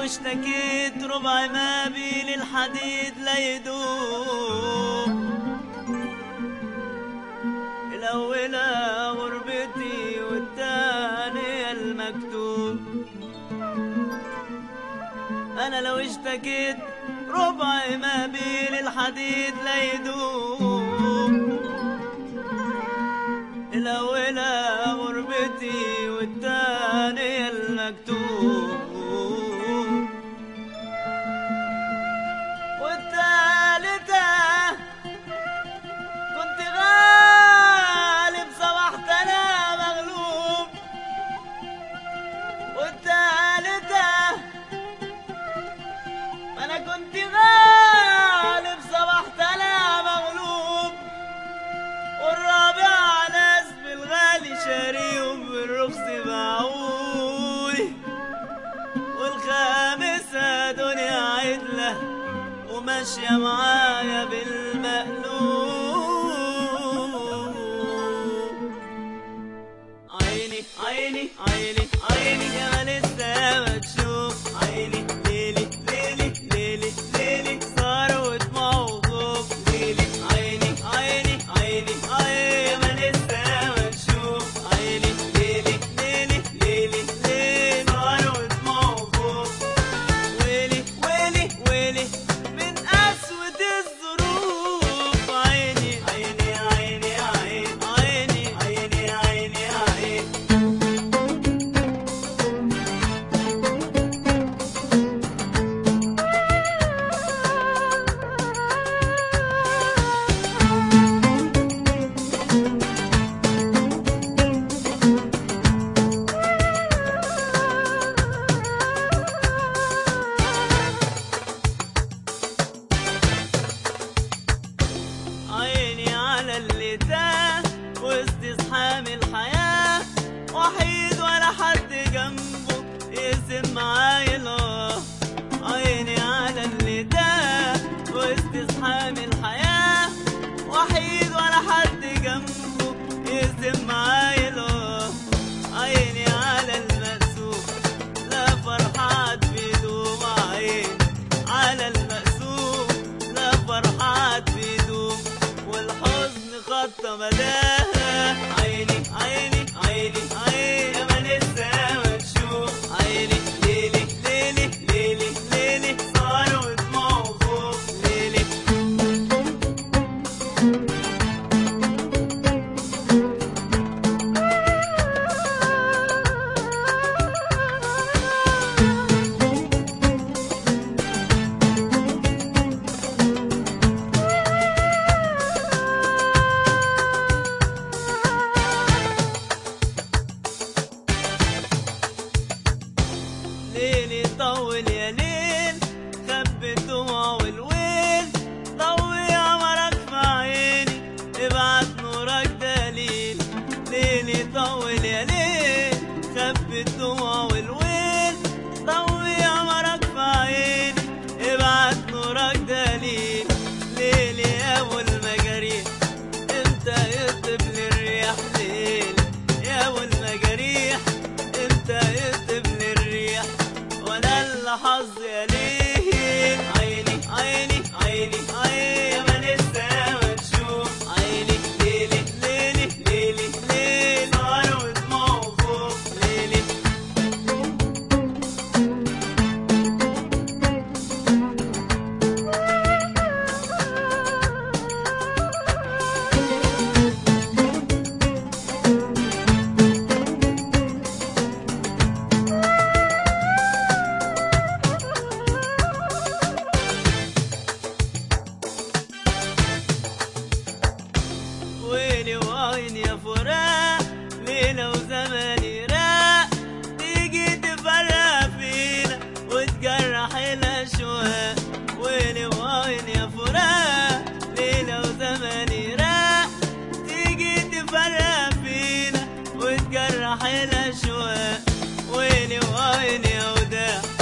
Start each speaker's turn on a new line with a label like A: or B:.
A: اشتكيت ربع ما بين الحديد لا يدوب. الأولى غربتي والتانية المكتوب. أنا لو اشتكيت ربع ما بين الحديد لا يدوب. الأولى غربتي والتانية المكتوب. والتالتة كنت غالب صبحت أنا مغلوب. والتالتة أنا كنت غالب صبحت أنا مغلوب. والرابعة ناس بالغالي شاريهم بالرخص باعوني. والخامسة دنيا عدلة وماشية معايا بالمقلوب. عيني عيني عيني عيني يا ما لسه ما تشوف. عيني ليلي ليلي ليلي ليلي صار ودموع وخوف. ليلي عيني عيني عيني عيني يا ما لسه ما تشوف. عيني ليلي ليلي ليلي ليلي صار ودموع وخوف. ويلي ويلي ويلي من أسود الظروف. عيني عيني عيني عيني عيني عيني عيني عيني. عيني على اللي تاه وسط زحام الحياة. وحيد ولا حد جنبه يقسم معايا الاه. عيني على اللي تاه وسط زحام الحياة. وحيد ولا حد جنبه يقسم معايا الاه. عيني على المقسوم لا فرحات بيدوم. عيني على المقسوم لا فرحات بيدوم. والحزن خط مداها. عيني عيني عيني عيني يا ما لسه ما تشوف. عيني ليلي ليلي ليلي ليلي صار ودموع وخوف. ليلي ليلي طول يا ليل خبي الدموع والويل. ضوي قمرك في عيني ابعت نورك دليل. ليلي طول يا ليل خبي الدموع والويل. ضوي قمرك في عيني ابعت نورك دليل. ليلي يا ابو المجاريح امتى يطيب للرياح. ليلي يا ابو المجاريح امتى يطيب للرياح. وانا اللي حظي يا ليل. عيني عيني عيني عيني يا ما لسه ما تشوف. عيني ليلي ليلي ليلي ليلي صار ودموع وخوف. ليلي ويلي وعيني يا فراق. ليلة وزماني راق تيجي تفرق فينا وتجرح الأشواق. ويلي وعيني يا فراق. ليلة وزماني راق تيجي تفرق فينا وتجرح الأشواق. ويلي وعيني يا وداع